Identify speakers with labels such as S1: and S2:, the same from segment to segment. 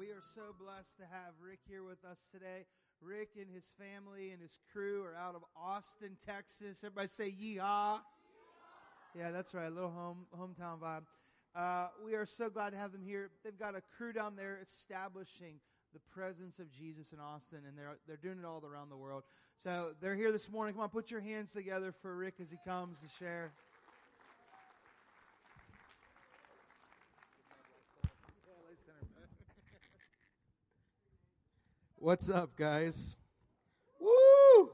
S1: We are so blessed to have Rick here with us today. Rick and his family and his crew are out of Austin, Texas. Everybody say yeehaw. Yeah, that's right. A little hometown vibe. We are so glad to have them here. They've got a crew down there establishing the presence of Jesus in Austin, and they're doing it all around the world. So they're here this morning. Come on, put your hands together for Rick as he comes to share.
S2: What's up, guys? Woo!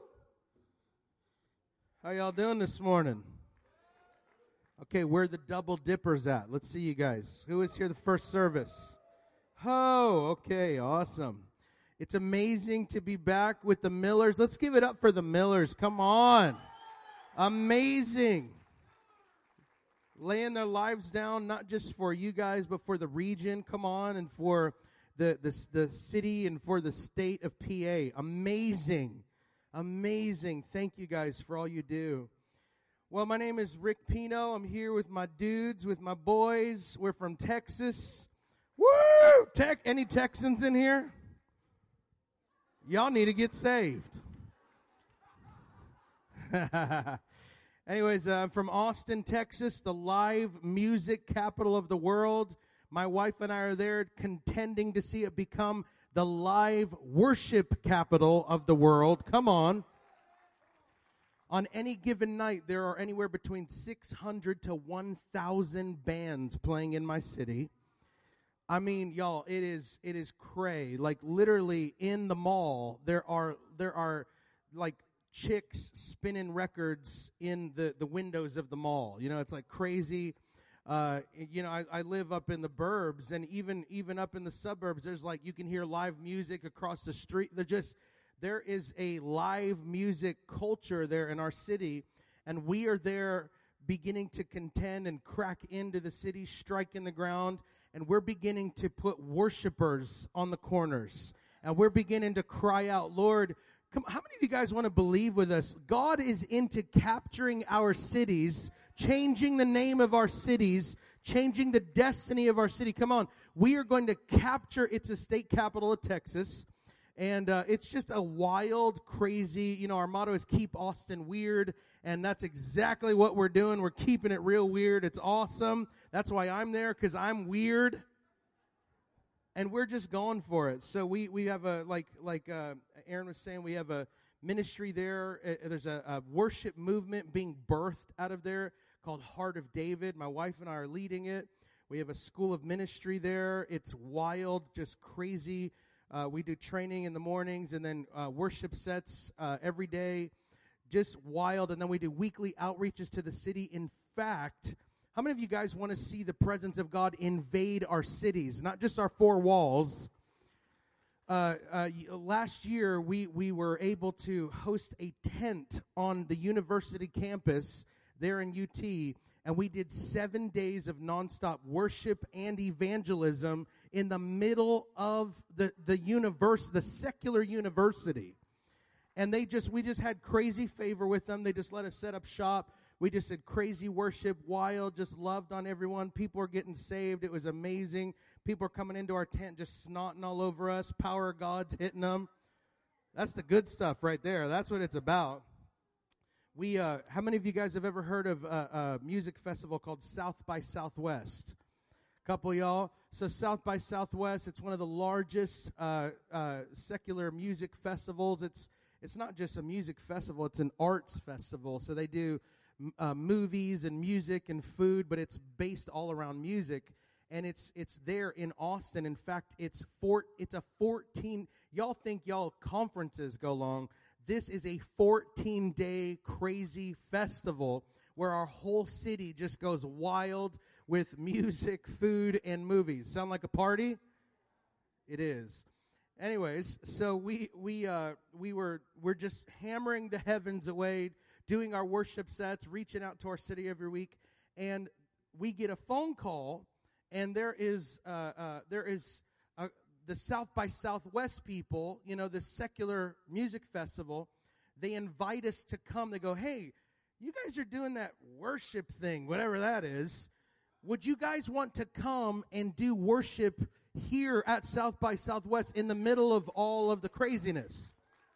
S2: How y'all doing this morning? Okay, where are the double dippers at? Let's see you guys. Who was here the first service? Oh, okay, awesome. It's amazing to be back with the Millers. Let's give it up for the Millers. Come on. Amazing. Laying their lives down, not just for you guys, but for the region. Come on, and for the city and for the state of PA. Amazing. Amazing. Thank you guys for all you do. Well, my name is Rick Pino. I'm here with my dudes, with my boys. We're from Texas. Woo! Any Texans in here? Y'all need to get saved. Anyways, I'm from Austin, Texas, the live music capital of the world. My wife and I are there contending to see it become the live worship capital of the world. Come on. On any given night, there are anywhere between 600 to 1,000 bands playing in my city. I mean, y'all, it is cray. Like literally in the mall, there are like chicks spinning records in the windows of the mall. You know, it's like crazy. I live up in the burbs, and even up in the suburbs, there's like, you can hear live music across the street. There is a live music culture there in our city, and we are there beginning to contend and crack into the city, striking the ground, and we're beginning to put worshipers on the corners, and we're beginning to cry out, Lord, come, how many of you guys want to believe with us? God is into capturing our cities, changing the name of our cities, changing the destiny of our city. Come on. We are going to capture, it's the state capital of Texas. And it's just a wild, crazy, our motto is keep Austin weird. And that's exactly what we're doing. We're keeping it real weird. It's awesome. That's why I'm there, because I'm weird. And we're just going for it. So we have like Aaron was saying, we have a ministry there. There's a worship movement being birthed out of there called Heart of David. My wife and I are leading it. We have a school of ministry there. It's wild, just crazy. We do training in the mornings and then worship sets every day. Just wild. And then we do weekly outreaches to the city. In fact, how many of you guys want to see the presence of God invade our cities, not just our four walls? Last year, we were able to host a tent on the university campus there in UT, and we did 7 days of nonstop worship and evangelism in the middle of the secular university. And we just had crazy favor with them. They just let us set up shop. We just did crazy worship, wild, just loved on everyone. People are getting saved. It was amazing. People are coming into our tent just snotting all over us. Power of God's hitting them. That's the good stuff right there. That's what it's about. How many of you guys have ever heard of a music festival called South by Southwest? A couple of y'all. So South by Southwest, it's one of the largest secular music festivals. It's not just a music festival, it's an arts festival. So they do movies and music and food, but it's based all around music. And it's there in Austin. In fact, it's a 14. Y'all think y'all conferences go long. This is a 14-day crazy festival where our whole city just goes wild with music, food, and movies. Sound like a party? It is. Anyways, so we're just hammering the heavens away, doing our worship sets, reaching out to our city every week, and we get a phone call, and there is the South by Southwest people, the secular music festival. They invite us to come. They go, hey, you guys are doing that worship thing, whatever that is. Would you guys want to come and do worship here at South by Southwest in the middle of all of the craziness.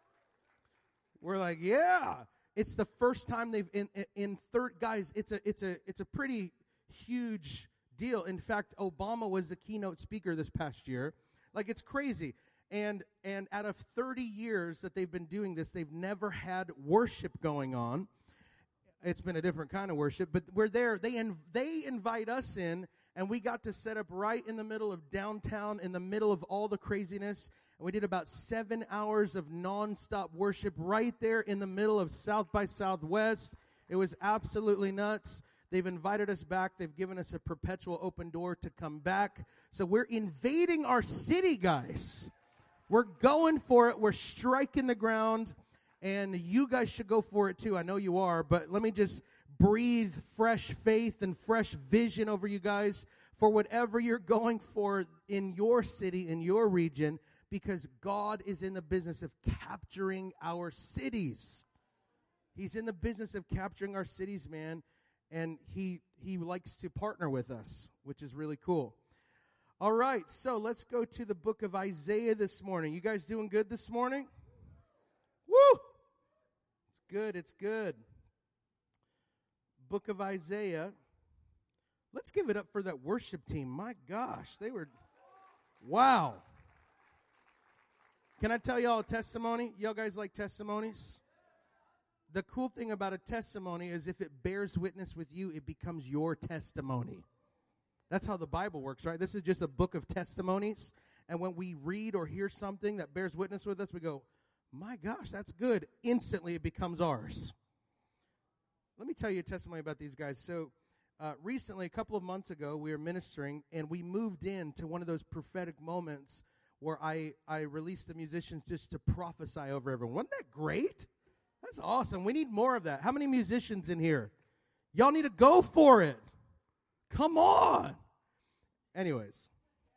S2: We're like, yeah. It's the first time they've in third guys. It's a pretty huge deal. In fact, Obama was the keynote speaker this past year. Like, it's crazy. And out of 30 years that they've been doing this, they've never had worship going on. It's been a different kind of worship, but we're there. They invite us in, and we got to set up right in the middle of downtown, in the middle of all the craziness. And we did about 7 hours of nonstop worship right there in the middle of South by Southwest. It was absolutely nuts. They've invited us back. They've given us a perpetual open door to come back. So we're invading our city, guys. We're going for it. We're striking the ground. And you guys should go for it too. I know you are. But let me just breathe fresh faith and fresh vision over you guys for whatever you're going for in your city, in your region. Because God is in the business of capturing our cities. He's in the business of capturing our cities, man. And he likes to partner with us, which is really cool. All right, so let's go to the book of Isaiah this morning. You guys doing good this morning? Woo! It's good, it's good. Book of Isaiah. Let's give it up for that worship team. My gosh, they were, wow. Can I tell y'all a testimony? Y'all guys like testimonies? The cool thing about a testimony is if it bears witness with you, it becomes your testimony. That's how the Bible works, right? This is just a book of testimonies. And when we read or hear something that bears witness with us, we go, my gosh, that's good. Instantly, it becomes ours. Let me tell you a testimony about these guys. So recently, a couple of months ago, we were ministering, and we moved into one of those prophetic moments where I released the musicians just to prophesy over everyone. Wasn't that great? That's awesome. We need more of that. How many musicians in here? Y'all need to go for it. Come on. Anyways,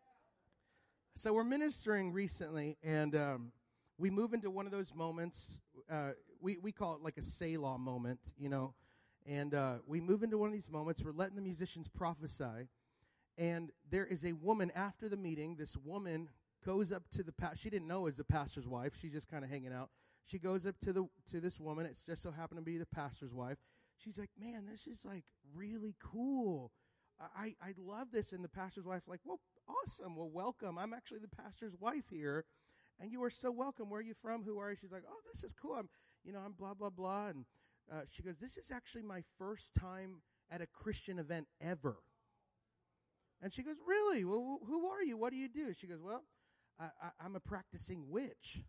S2: so we're ministering recently, and we move into one of those moments. We call it like a Selah moment, you know. And we move into one of these moments. We're letting the musicians prophesy. And there is a woman after the meeting. This woman goes up to the pastor. She didn't know it was the pastor's wife. She's just kind of hanging out. She goes up to this woman. It's just so happened to be the pastor's wife. She's like, man, this is like really cool. I love this. And the pastor's wife like, well, awesome. Well, welcome. I'm actually the pastor's wife here. And you are so welcome. Where are you from? Who are you? She's like, oh, this is cool. I'm blah, blah, blah. And she goes, this is actually my first time at a Christian event ever. And she goes, really? Well, who are you? What do you do? She goes, well, I'm a practicing witch.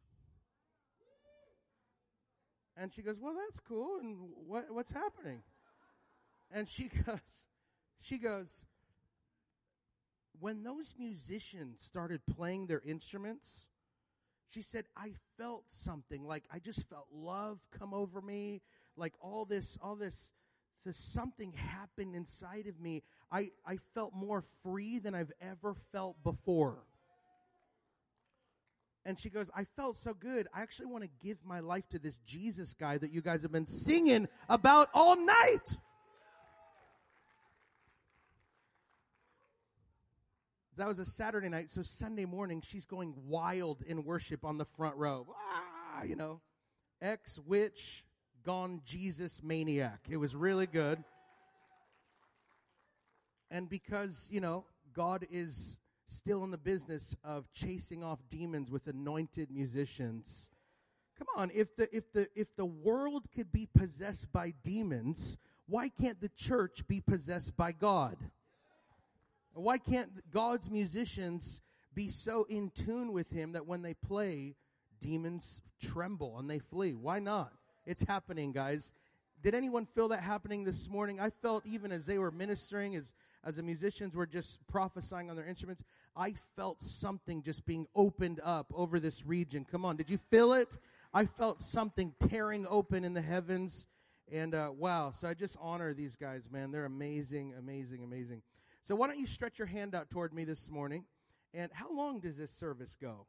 S2: And she goes, well, that's cool. And what's happening? And she goes, when those musicians started playing their instruments, she said, I felt something. Like, I just felt love come over me. Like, all this something happened inside of me. I felt more free than I've ever felt before. And she goes, I felt so good. I actually want to give my life to this Jesus guy that you guys have been singing about all night. That was a Saturday night, so Sunday morning, she's going wild in worship on the front row. Ex-witch, gone Jesus maniac. It was really good. And because, God is still in the business of chasing off demons with anointed musicians. Come on, if the world could be possessed by demons, why can't the church be possessed by God? Why can't God's musicians be so in tune with him that when they play, demons tremble and they flee? Why not? It's happening, guys. Did anyone feel that happening this morning? I felt even as they were ministering, as the musicians were just prophesying on their instruments, I felt something just being opened up over this region. Come on, did you feel it? I felt something tearing open in the heavens. And wow, so I just honor these guys, man. They're amazing, amazing, amazing. So why don't you stretch your hand out toward me this morning? And how long does this service go?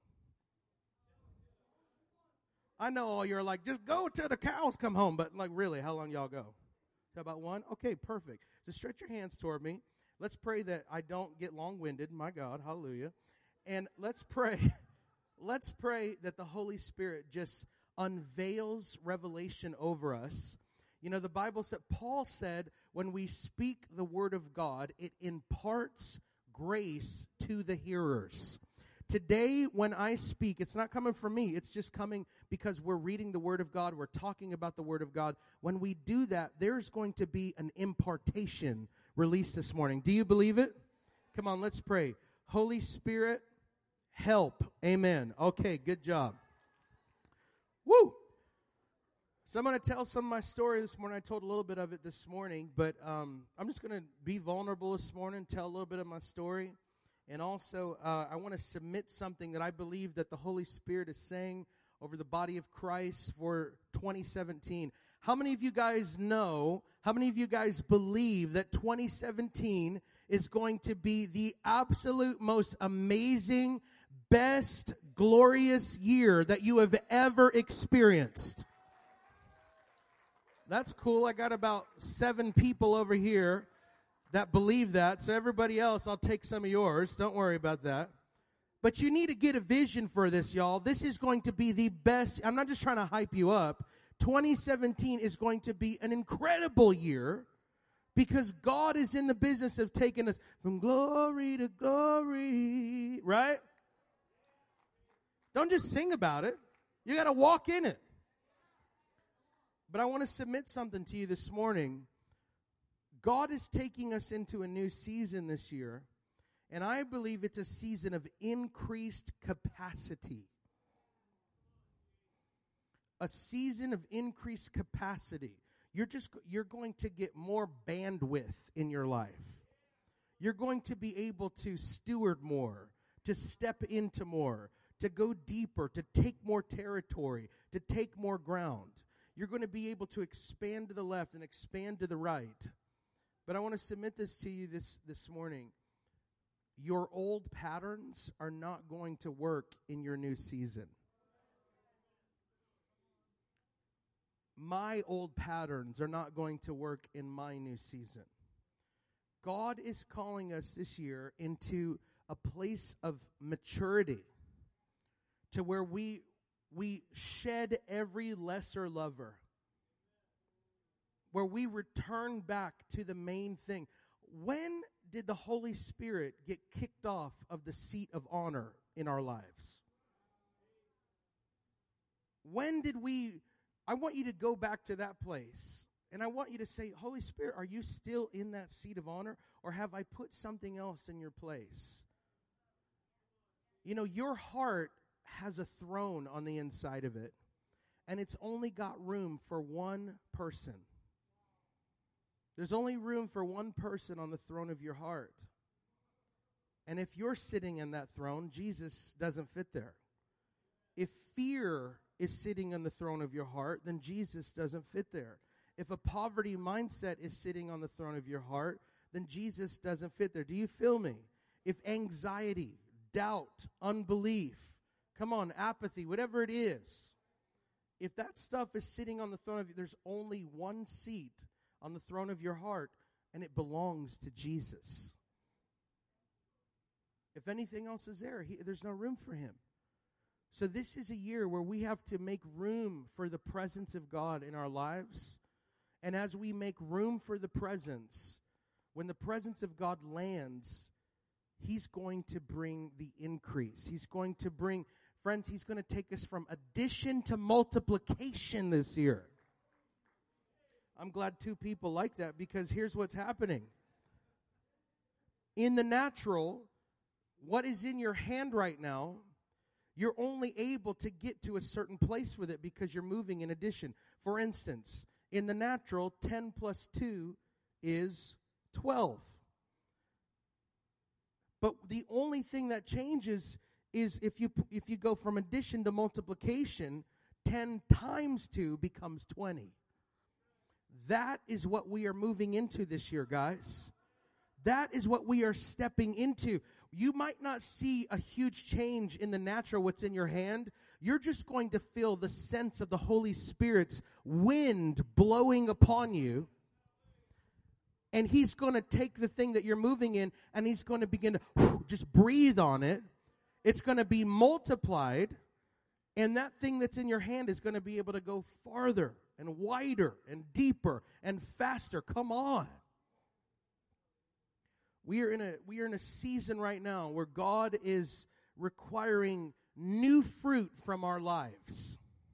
S2: I know all you're like, just go till the cows come home. But like, really, how long y'all go? About 1? Okay, perfect. So stretch your hands toward me. Let's pray that I don't get long-winded. My God, hallelujah. And let's pray. Let's pray that the Holy Spirit just unveils revelation over us. You know, the Bible said, Paul said, when we speak the word of God, it imparts grace to the hearers. Today, when I speak, it's not coming from me. It's just coming because we're reading the Word of God. We're talking about the Word of God. When we do that, there's going to be an impartation released this morning. Do you believe it? Come on, let's pray. Holy Spirit, help. Amen. Okay, good job. Woo! So I'm going to tell some of my story this morning. I told a little bit of it this morning, but I'm just going to be vulnerable this morning, tell a little bit of my story. And also, I want to submit something that I believe that the Holy Spirit is saying over the body of Christ for 2017. How many of you guys know, how many of you guys believe that 2017 is going to be the absolute most amazing, best, glorious year that you have ever experienced? That's cool. I got about 7 people over here that believe that. So everybody else, I'll take some of yours. Don't worry about that. But you need to get a vision for this, y'all. This is going to be the best. I'm not just trying to hype you up. 2017 is going to be an incredible year because God is in the business of taking us from glory to glory, right? Don't just sing about it. You got to walk in it. But I want to submit something to you this morning. God is taking us into a new season this year, and I believe it's a season of increased capacity. A season of increased capacity. You're going to get more bandwidth in your life. You're going to be able to steward more, to step into more, to go deeper, to take more territory, to take more ground. You're going to be able to expand to the left and expand to the right. But I want to submit this to you this morning. Your old patterns are not going to work in your new season. My old patterns are not going to work in my new season. God is calling us this year into a place of maturity to where we shed every lesser lover, where we return back to the main thing. When did the Holy Spirit get kicked off of the seat of honor in our lives? When did I want you to go back to that place, and I want you to say, Holy Spirit, are you still in that seat of honor, or have I put something else in your place? You know, your heart has a throne on the inside of it, and it's only got room for one person. There's only room for one person on the throne of your heart. And if you're sitting in that throne, Jesus doesn't fit there. If fear is sitting on the throne of your heart, then Jesus doesn't fit there. If a poverty mindset is sitting on the throne of your heart, then Jesus doesn't fit there. Do you feel me? If anxiety, doubt, unbelief, come on, apathy, whatever it is, if that stuff is sitting on the throne of you, there's only one seat on the throne of your heart, and it belongs to Jesus. If anything else is there, there's no room for him. So this is a year where we have to make room for the presence of God in our lives. And as we make room for the presence, when the presence of God lands, he's going to bring the increase. He's going to bring, friends, he's going to take us from addition to multiplication this year. I'm glad 2 people like that, because here's what's happening. In the natural, what is in your hand right now, you're only able to get to a certain place with it because you're moving in addition. For instance, in the natural, 10 plus 2 is 12. But the only thing that changes is if you go from addition to multiplication, 10 times 2 becomes 20. That is what we are moving into this year, guys. That is what we are stepping into. You might not see a huge change in the natural, what's in your hand. You're just going to feel the sense of the Holy Spirit's wind blowing upon you. And he's going to take the thing that you're moving in, and he's going to begin to just breathe on it. It's going to be multiplied, and that thing that's in your hand is going to be able to go farther and wider and deeper and faster. Come on. We are in a season right now where God is requiring new fruit from our lives.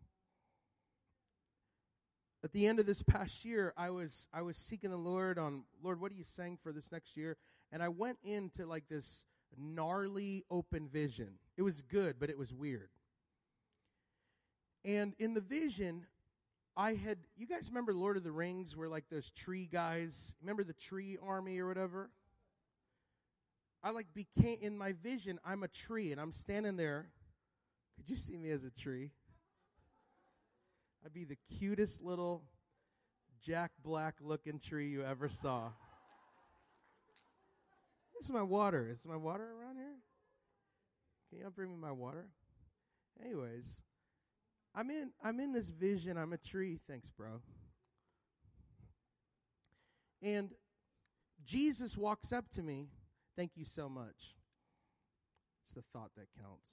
S2: At the end of this past year, I was seeking the Lord on, Lord, what are you saying for this next year? And I went into like this gnarly open vision. It was good, but it was weird. And in the vision, you guys remember Lord of the Rings, where like those tree guys, remember the tree army or whatever? In my vision, I'm a tree, and I'm standing there. Could you see me as a tree? I'd be the cutest little Jack Black looking tree you ever saw. This is my water. Is my water around here? Can you bring me my water? Anyways, I'm in this vision. I'm a tree. Thanks, bro. And Jesus walks up to me. Thank you so much. It's the thought that counts.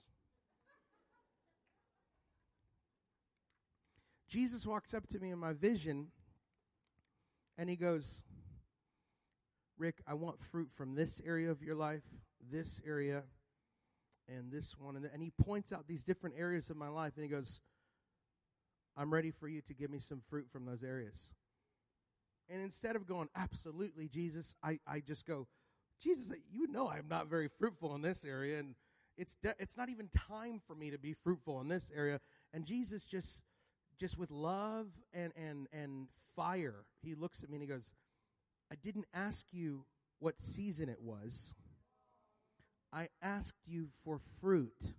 S2: Jesus walks up to me in my vision, and he goes, Rick, I want fruit from this area of your life, this area, and this one. And he points out these different areas of my life, and he goes, I'm ready for you to give me some fruit from those areas. And instead of going, absolutely, Jesus, I just go, Jesus, you know I'm not very fruitful in this area, and it's not even time for me to be fruitful in this area. And Jesus just with love and fire, he looks at me and he goes, I didn't ask you what season it was. I asked you for fruit.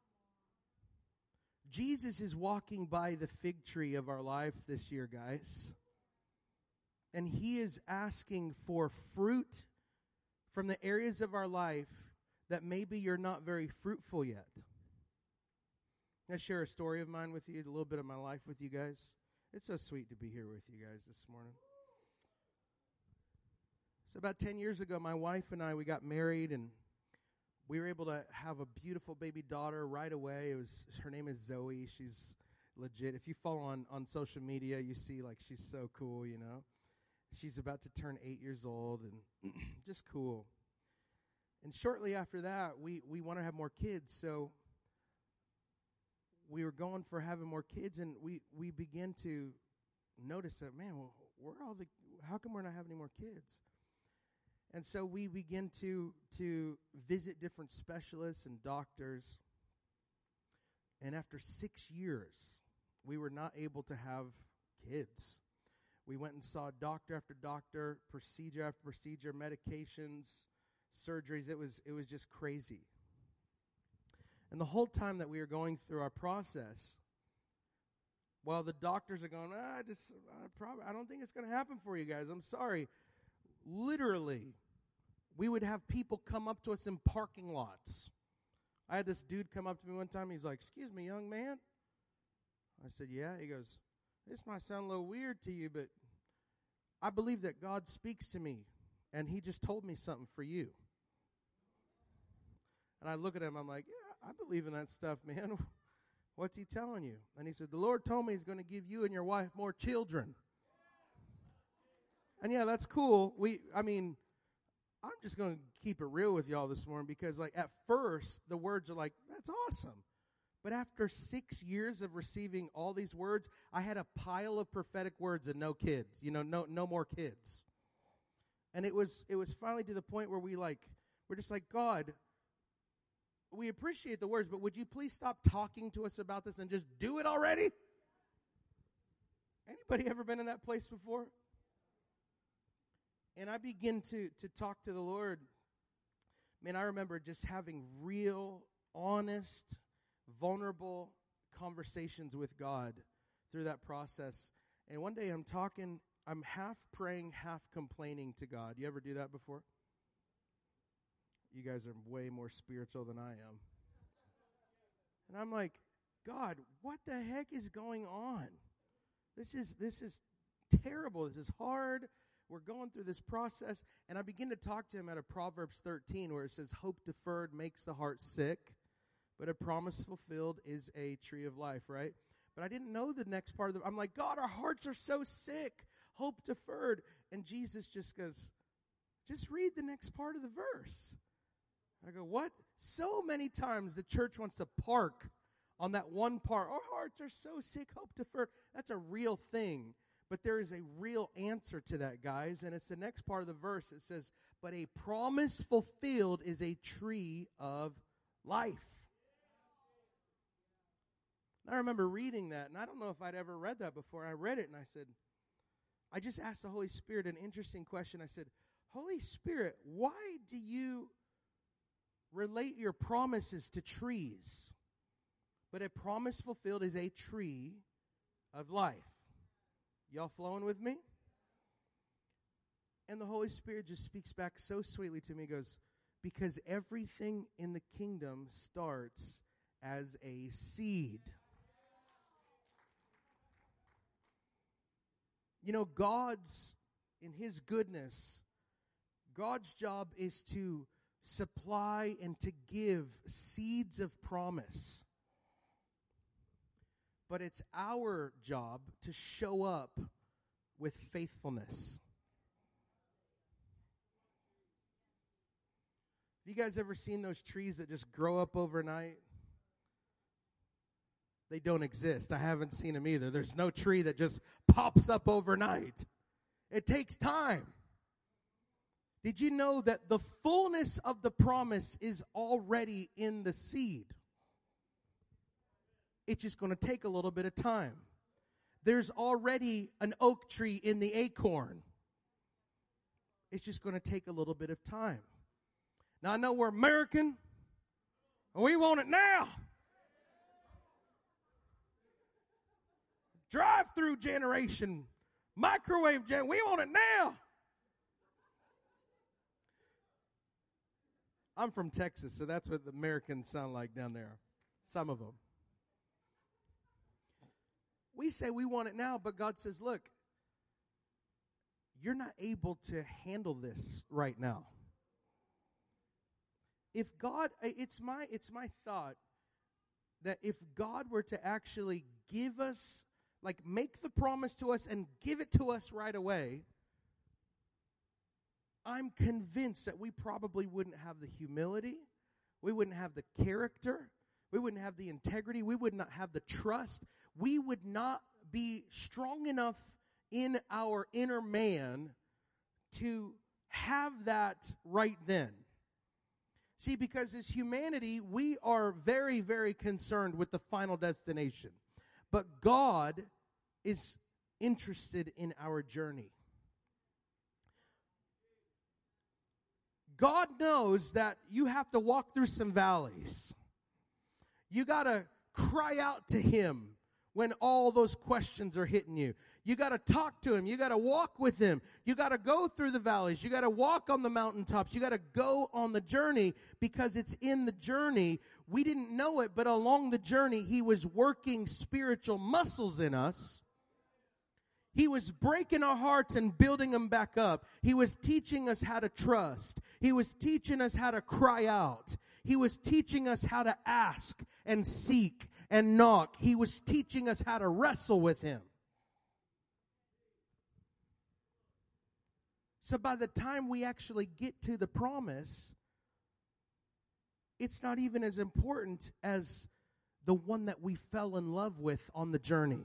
S2: Jesus is walking by the fig tree of our life this year, guys. And he is asking for fruit from the areas of our life that maybe you're not very fruitful yet. Can I share a story of mine with you, a little bit of my life with you guys? It's so sweet to be here with you guys this morning. So about 10 years ago, my wife and I, we got married, and we were able to have a beautiful baby daughter right away. Her name is Zoe. She's legit. If you follow on social media, you see like she's so cool, you know. She's about to turn 8 years old, and just cool. And shortly after that, we want to have more kids, so we were going for having more kids, and we began to notice that, man, well, how come we're not having any more kids? And so we begin to visit different specialists and doctors. And after 6 years, we were not able to have kids. We went and saw doctor after doctor, procedure after procedure, medications, surgeries. It was just crazy. And the whole time that we were going through our process, while the doctors are going, I don't think it's going to happen for you guys. I'm sorry. Literally, we would have people come up to us in parking lots. I had this dude come up to me one time. He's like, excuse me, young man. I said, yeah. He goes, this might sound a little weird to you, but I believe that God speaks to me, and he just told me something for you. And I look at him, I'm like, yeah, I believe in that stuff, man. What's he telling you? And he said, the Lord told me he's going to give you and your wife more children. And yeah, that's cool. I'm just going to keep it real with y'all this morning, because like at first the words are like, that's awesome. But after 6 years of receiving all these words, I had a pile of prophetic words and no kids, no more kids. And it was finally to the point where we're just like, God, we appreciate the words, but would you please stop talking to us about this and just do it already? Anybody ever been in that place before? And I begin to talk to the Lord. Man, I remember just having real, honest, vulnerable conversations with God through that process. And one day I'm half praying, half complaining to God. You ever do that before? You guys are way more spiritual than I am. And I'm like, God, what the heck is going on? This is terrible. This is hard. We're going through this process. And I begin to talk to him out of Proverbs 13, where it says, hope deferred makes the heart sick, but a promise fulfilled is a tree of life, right? But I didn't know the next part of I'm like, God, our hearts are so sick, hope deferred. And Jesus just goes, just read the next part of the verse. I go, what? So many times the church wants to park on that one part. Our hearts are so sick, hope deferred. That's a real thing. But there is a real answer to that, guys. And it's the next part of the verse. It says, but a promise fulfilled is a tree of life. I remember reading that, and I don't know if I'd ever read that before. I read it, and I said, I just asked the Holy Spirit an interesting question. I said, Holy Spirit, why do you relate your promises to trees? But a promise fulfilled is a tree of life. Y'all flowing with me? And the Holy Spirit just speaks back so sweetly to me. He goes, because everything in the kingdom starts as a seed. You know, in His goodness, God's job is to supply and to give seeds of promise. But it's our job to show up with faithfulness. Have you guys ever seen those trees that just grow up overnight? They don't exist. I haven't seen them either. There's no tree that just pops up overnight. It takes time. Did you know that the fullness of the promise is already in the seed? It's just going to take a little bit of time. There's already an oak tree in the acorn. It's just going to take a little bit of time. Now, I know we're American, and we want it now. Drive-through generation, microwave generation, we want it now. I'm from Texas, so that's what the Americans sound like down there. Some of them. We say we want it now, but God says, look, you're not able to handle this right now. If God, it's my thought that if God were to actually give us, like make the promise to us and give it to us right away, I'm convinced that we probably wouldn't have the humility, we wouldn't have the character, we wouldn't have the integrity, we would not have the trust, we would not be strong enough in our inner man to have that right then. See, because as humanity, we are very, very concerned with the final destination. But God is interested in our journey. God knows that you have to walk through some valleys. You got to cry out to Him when all those questions are hitting you. You got to talk to Him. You got to walk with Him. You got to go through the valleys. You got to walk on the mountaintops. You got to go on the journey, because it's in the journey. We didn't know it, but along the journey, He was working spiritual muscles in us. He was breaking our hearts and building them back up. He was teaching us how to trust. He was teaching us how to cry out. He was teaching us how to ask and seek and knock. He was teaching us how to wrestle with Him. So by the time we actually get to the promise, it's not even as important as the one that we fell in love with on the journey.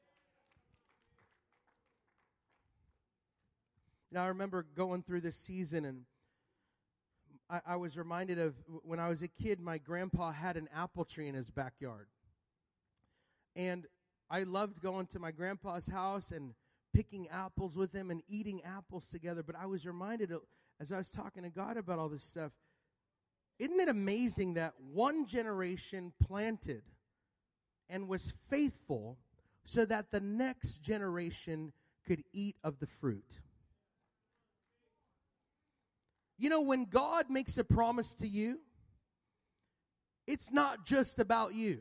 S2: Now, I remember going through this season, and I was reminded of when I was a kid, my grandpa had an apple tree in his backyard. And I loved going to my grandpa's house and picking apples with him and eating apples together. But I was reminded, as I was talking to God about all this stuff, isn't it amazing that one generation planted and was faithful so that the next generation could eat of the fruit? You know, when God makes a promise to you, it's not just about you.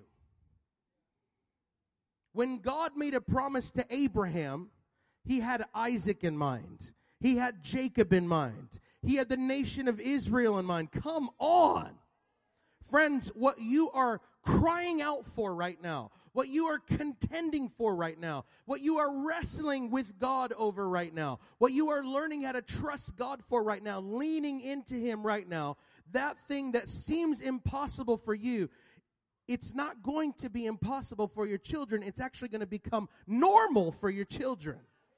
S2: When God made a promise to Abraham, He had Isaac in mind. He had Jacob in mind. He had the nation of Israel in mind. Come on. Friends, what you are crying out for right now, what you are contending for right now, what you are wrestling with God over right now, what you are learning how to trust God for right now, leaning into Him right now, that thing that seems impossible for you, it's not going to be impossible for your children. It's actually going to become normal for your children.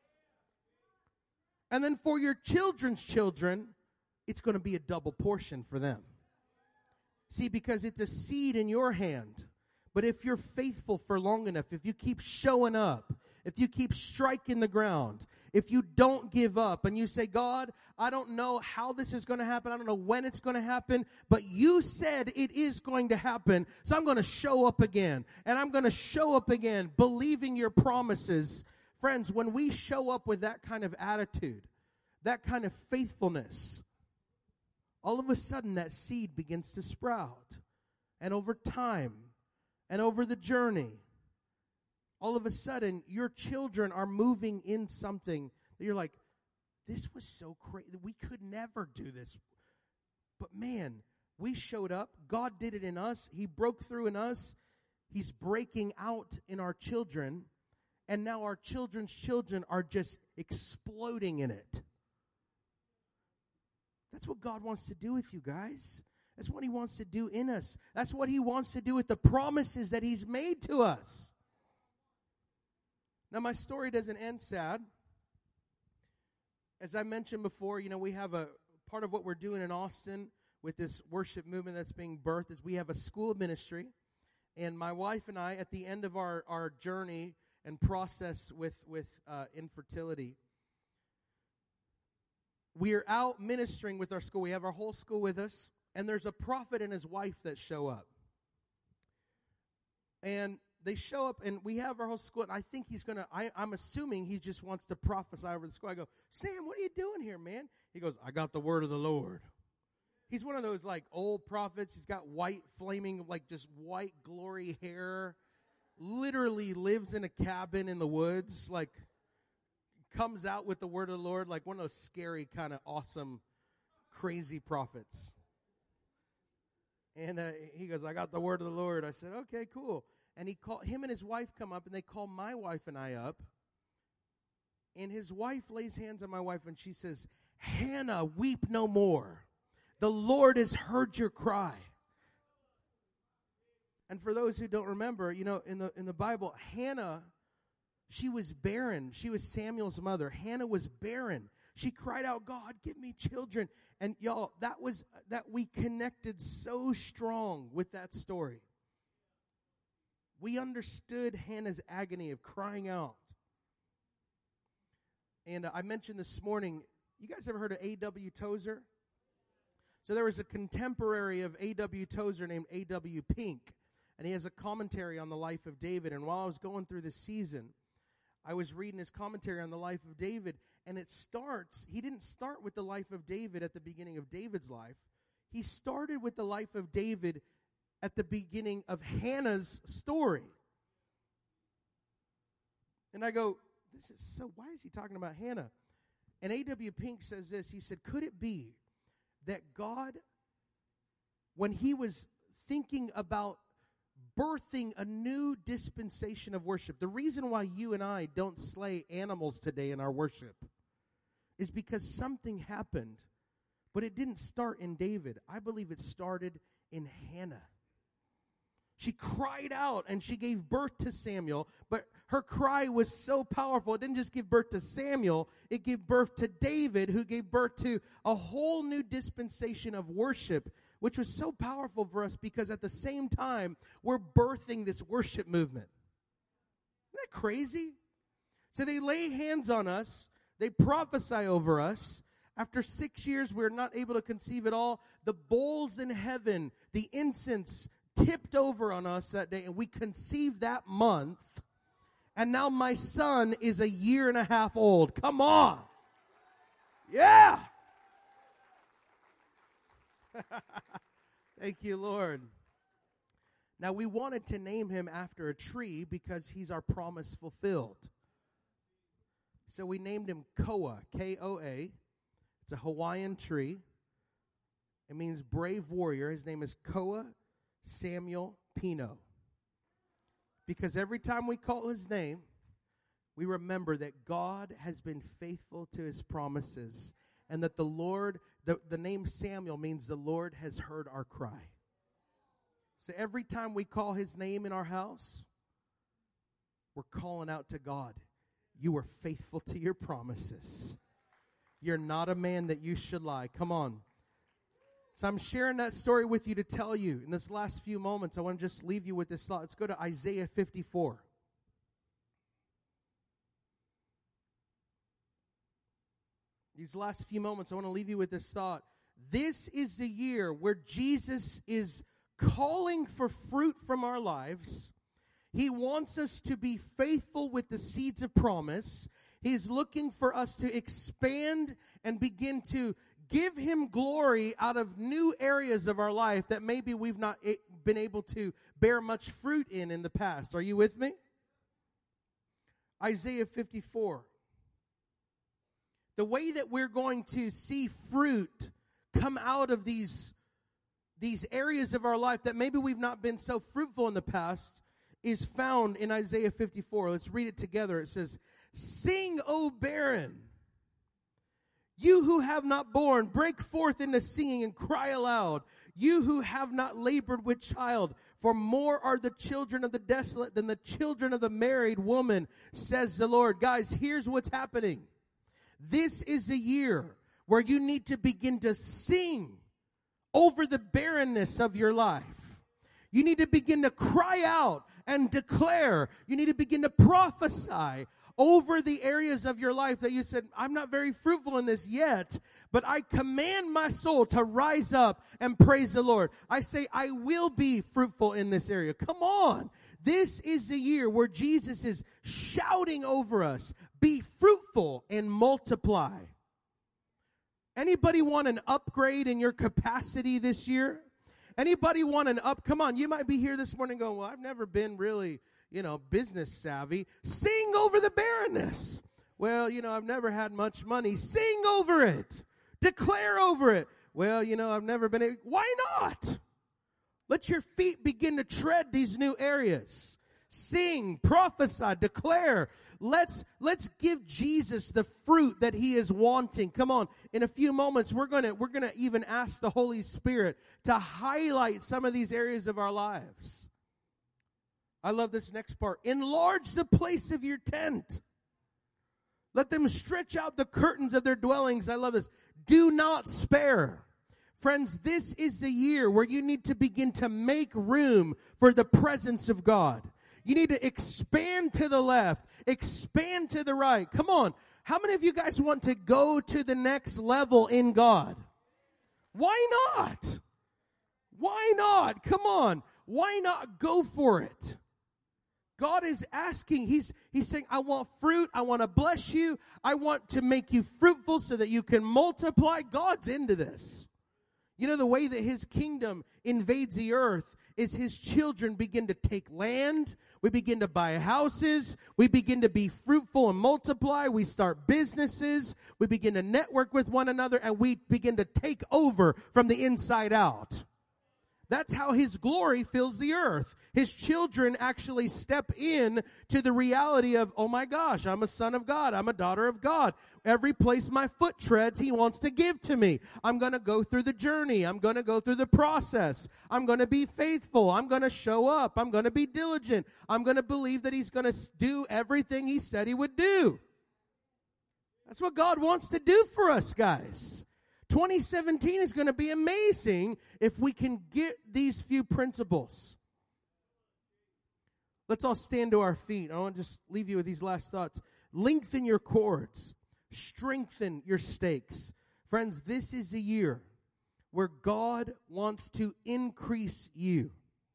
S2: And then for your children's children, it's going to be a double portion for them. See, because it's a seed in your hand. But if you're faithful for long enough, if you keep showing up, if you keep striking the ground, if you don't give up and you say, God, I don't know how this is going to happen. I don't know when it's going to happen, but you said it is going to happen. So I'm going to show up again. And I'm going to show up again, believing your promises. Friends, when we show up with that kind of attitude, that kind of faithfulness, all of a sudden that seed begins to sprout. And over time, and over the journey, all of a sudden, your children are moving in something that you're like, this was so crazy. We could never do this. But man, we showed up. God did it in us. He broke through in us. He's breaking out in our children. And now our children's children are just exploding in it. That's what God wants to do with you guys. That's what He wants to do in us. That's what He wants to do with the promises that He's made to us. Now, my story doesn't end sad. As I mentioned before, we have a part of what we're doing in Austin with this worship movement that's being birthed is we have a school of ministry. And my wife and I, at the end of our journey and process with infertility, we are out ministering with our school. We have our whole school with us. And there's a prophet and his wife that show up. And they show up, and we have our whole school. And I think he's going to, I'm assuming he just wants to prophesy over the school. I go, Sam, what are you doing here, man? He goes, I got the word of the Lord. He's one of those, old prophets. He's got white, flaming, just white glory hair. Literally lives in a cabin in the woods. Comes out with the word of the Lord. Like one of those scary, kind of awesome, crazy prophets. And he goes, I got the word of the Lord. I said, okay, cool. And him and his wife come up, and they call my wife and I up. And his wife lays hands on my wife, and she says, Hannah, weep no more. The Lord has heard your cry. And for those who don't remember, in the Bible, Hannah, she was barren. She was Samuel's mother. Hannah was barren. She cried out, God, give me children. And y'all, that we connected so strong with that story. We understood Hannah's agony of crying out. And I mentioned this morning, you guys ever heard of A.W. Tozer? So there was a contemporary of A.W. Tozer named A.W. Pink. And he has a commentary on the life of David. And while I was going through this season, I was reading his commentary on the life of David. And he didn't start with the life of David at the beginning of David's life. He started with the life of David at the beginning of Hannah's story. And I go, why is he talking about Hannah? And A.W. Pink says this. He said, could it be that God, when He was thinking about birthing a new dispensation of worship, the reason why you and I don't slay animals today in our worship is because something happened, but it didn't start in David. I believe it started in Hannah. She cried out and she gave birth to Samuel, but her cry was so powerful. It didn't just give birth to Samuel, it gave birth to David, who gave birth to a whole new dispensation of worship, which was so powerful for us because at the same time, we're birthing this worship movement. Isn't that crazy? So they lay hands on us. They prophesy over us. After 6 years, we're not able to conceive at all. The bowls in heaven, the incense tipped over on us that day, and we conceived that month. And now my son is 1.5 years old. Come on. Yeah. Thank you, Lord. Now, we wanted to name him after a tree because he's our promise fulfilled. So we named him Koa, K-O-A. It's a Hawaiian tree. It means brave warrior. His name is Koa Samuel Pino. Because every time we call his name, we remember that God has been faithful to his promises, and that the Lord, the name Samuel means the Lord has heard our cry. So every time we call his name in our house, we're calling out to God, you are faithful to your promises. You're not a man that you should lie. Come on. So I'm sharing that story with you to tell you, in this last few moments, I want to just leave you with this thought. Let's go to Isaiah 54. These last few moments, I want to leave you with this thought. This is the year where Jesus is calling for fruit from our lives. He wants us to be faithful with the seeds of promise. He's looking for us to expand and begin to give him glory out of new areas of our life that maybe we've not been able to bear much fruit in the past. Are you with me? Isaiah 54. The way that we're going to see fruit come out of these areas of our life that maybe we've not been so fruitful in the past is found in Isaiah 54. Let's read it together. It says, "Sing, O barren, you who have not borne, break forth into singing and cry aloud. You who have not labored with child, for more are the children of the desolate than the children of the married woman, says the Lord." Guys, here's what's happening. This is a year where you need to begin to sing over the barrenness of your life. You need to begin to cry out and declare. You need to begin to prophesy over the areas of your life that you said, I'm not very fruitful in this yet, but I command my soul to rise up and praise the Lord. I say, I will be fruitful in this area. Come on. This is the year where Jesus is shouting over us, be fruitful and multiply. Anybody want an upgrade in your capacity this year? Anybody want come on, you might be here this morning going, well, I've never been really, business savvy. Sing over the barrenness. Well, I've never had much money. Sing over it. Declare over it. Well, I've never been, why not? Let your feet begin to tread these new areas. Sing, prophesy, declare. Let's give Jesus the fruit that he is wanting. Come on. In a few moments, we're going to even ask the Holy Spirit to highlight some of these areas of our lives. I love this next part. Enlarge the place of your tent. Let them stretch out the curtains of their dwellings. I love this. Do not spare. Friends, this is the year where you need to begin to make room for the presence of God. You need to expand to the left, expand to the right. Come on. How many of you guys want to go to the next level in God? Why not? Why not? Come on. Why not go for it? God is asking, he's saying, I want fruit. I want to bless you. I want to make you fruitful so that you can multiply. God's into this. The way that his kingdom invades the earth is his children begin to take land. We begin to buy houses. We begin to be fruitful and multiply. We start businesses. We begin to network with one another, and we begin to take over from the inside out. That's how his glory fills the earth. His children actually step in to the reality of, oh my gosh, I'm a son of God. I'm a daughter of God. Every place my foot treads, he wants to give to me. I'm going to go through the journey. I'm going to go through the process. I'm going to be faithful. I'm going to show up. I'm going to be diligent. I'm going to believe that he's going to do everything he said he would do. That's what God wants to do for us, guys. 2017 is going to be amazing if we can get these few principles. Let's all stand to our feet. I want to just leave you with these last thoughts. Lengthen your cords. Strengthen your stakes. Friends, this is a year where God wants to increase you.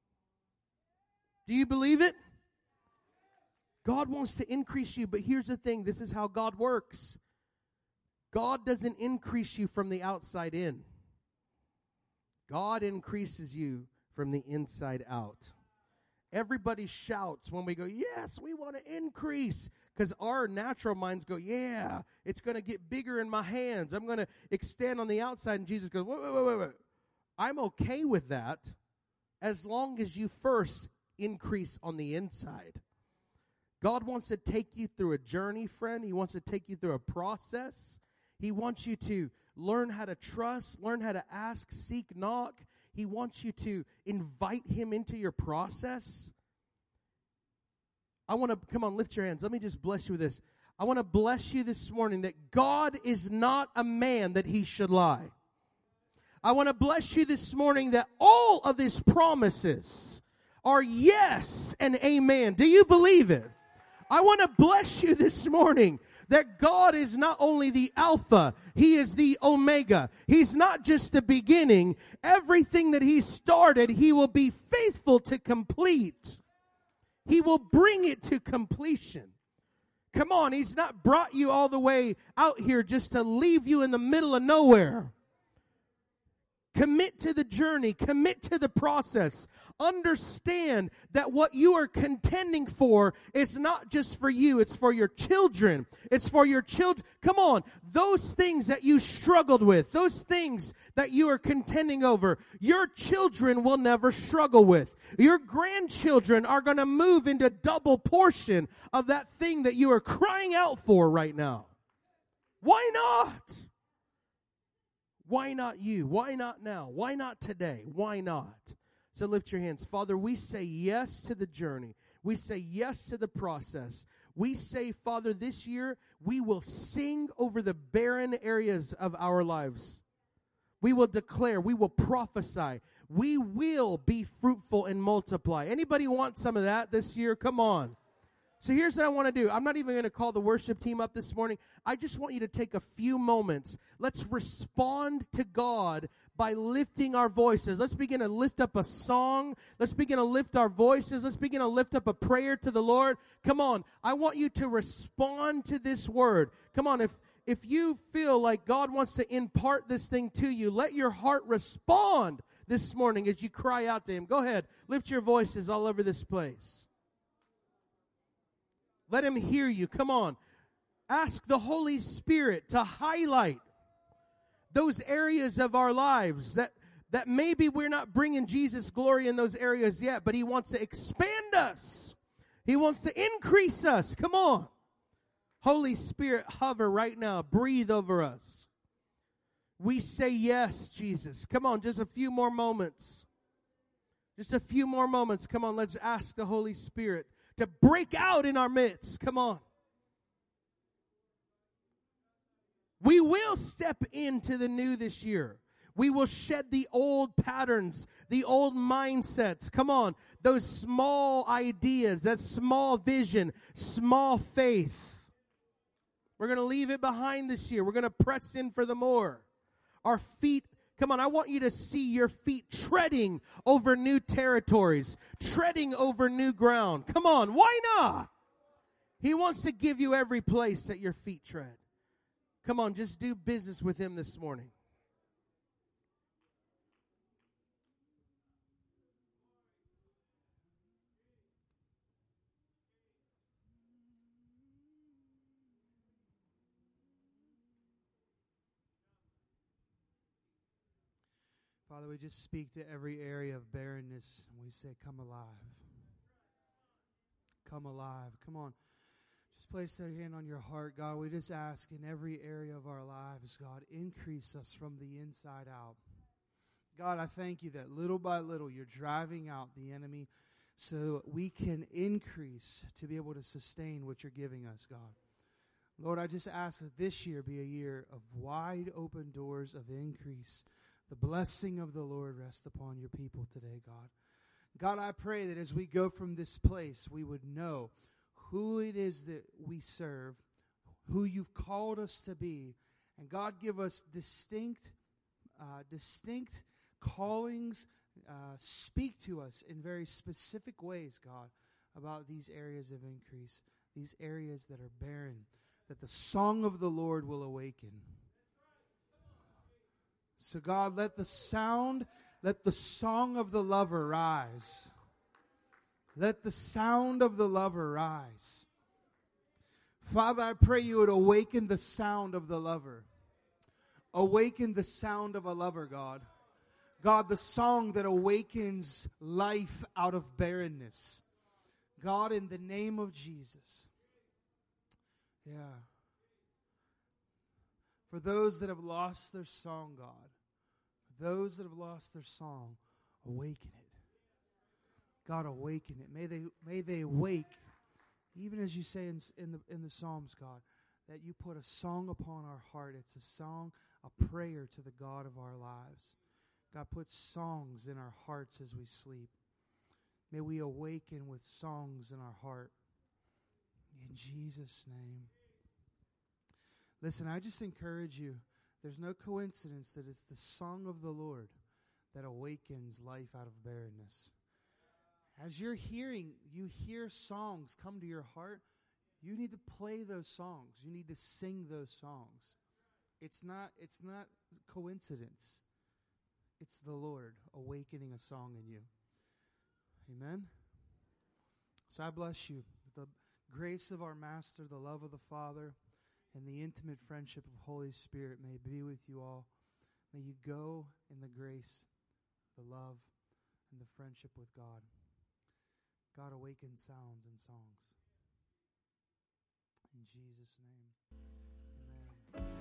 S2: Do you believe it? God wants to increase you, but here's the thing. This is how God works. God doesn't increase you from the outside in. God increases you from the inside out. Everybody shouts when we go, yes, we want to increase. Because our natural minds go, yeah, it's going to get bigger in my hands. I'm going to extend on the outside. And Jesus goes, wait. I'm okay with that. as long as you first increase on the inside. God wants to take you through a journey, friend. He wants to take you through a process. He wants you to learn how to trust, learn how to ask, seek, knock. He wants you to invite him into your process. I want to, come on, lift your hands. Let me just bless you with this. I want to bless you this morning that God is not a man that he should lie. I want to bless you this morning that all of his promises are yes and amen. Do you believe it? I want to bless you this morning that God is not only the Alpha, he is the Omega. He's not just the beginning. Everything that he started, he will be faithful to complete. He will bring it to completion. Come on, he's not brought you all the way out here just to leave you in the middle of nowhere. Commit to the journey. Commit to the process. Understand that what you are contending for is not just for you. It's for your children. It's for your children. Come on. Those things that you struggled with, those things that you are contending over, your children will never struggle with. Your grandchildren are going to move into double portion of that thing that you are crying out for right now. Why not? Why not you? Why not now? Why not today? Why not? So lift your hands. Father, we say yes to the journey. We say yes to the process. We say, Father, this year we will sing over the barren areas of our lives. We will declare, we will prophesy. We will be fruitful and multiply. Anybody want some of that this year? Come on. So here's what I want to do. I'm not even going to call the worship team up this morning. I just want you to take a few moments. Let's respond to God by lifting our voices. Let's begin to lift up a song. Let's begin to lift our voices. Let's begin to lift up a prayer to the Lord. Come on. I want you to respond to this word. Come on. If you feel like God wants to impart this thing to you, let your heart respond this morning as you cry out to him. Go ahead. Lift your voices all over this place. Let him hear you. Come on. Ask the Holy Spirit to highlight those areas of our lives that maybe we're not bringing Jesus glory in those areas yet, but he wants to expand us. He wants to increase us. Come on. Holy Spirit, hover right now. Breathe over us. We say yes, Jesus. Come on, just a few more moments. Just a few more moments. Come on, let's ask the Holy Spirit to break out in our midst. Come on. We will step into the new this year. We will shed the old patterns, the old mindsets. Come on. Those small ideas, that small vision, small faith. We're going to leave it behind this year. We're going to press in for the more. Our feet, come on, I want you to see your feet treading over new territories, treading over new ground. Come on, why not? He wants to give you every place that your feet tread. Come on, just do business with him this morning.
S1: Father, we just speak to every area of barrenness, and we say, come alive. Come alive. Come on. Just place that hand on your heart, God. We just ask in every area of our lives, God, increase us from the inside out. God, I thank you that little by little you're driving out the enemy so we can increase to be able to sustain what you're giving us, God. Lord, I just ask that this year be a year of wide open doors of increase. The blessing of the Lord rest upon your people today, God. God, I pray that as we go from this place, we would know who it is that we serve, who you've called us to be. And God, give us distinct callings. Speak to us in very specific ways, God, about these areas of increase, these areas that are barren, that the song of the Lord will awaken. So God, let the song of the lover rise. Let the sound of the lover rise. Father, I pray you would awaken the sound of the lover. Awaken the sound of a lover, God. God, the song that awakens life out of barrenness. God, in the name of Jesus. Yeah. For those that have lost their song, God, for those that have lost their song, awaken it. God, awaken it. May they awake, even as you say in the Psalms, God, that you put a song upon our heart. It's a song, a prayer to the God of our lives. God, put songs in our hearts as we sleep. May we awaken with songs in our heart. In Jesus' name. Listen, I just encourage you, there's no coincidence that it's the song of the Lord that awakens life out of barrenness. As you hear songs come to your heart, you need to play those songs. You need to sing those songs. It's not coincidence. It's the Lord awakening a song in you. Amen? So I bless you. The grace of our Master, the love of the Father, and the intimate friendship of Holy Spirit may be with you all. May you go in the grace, the love, and the friendship with God. God, awaken sounds and songs. In Jesus' name, amen.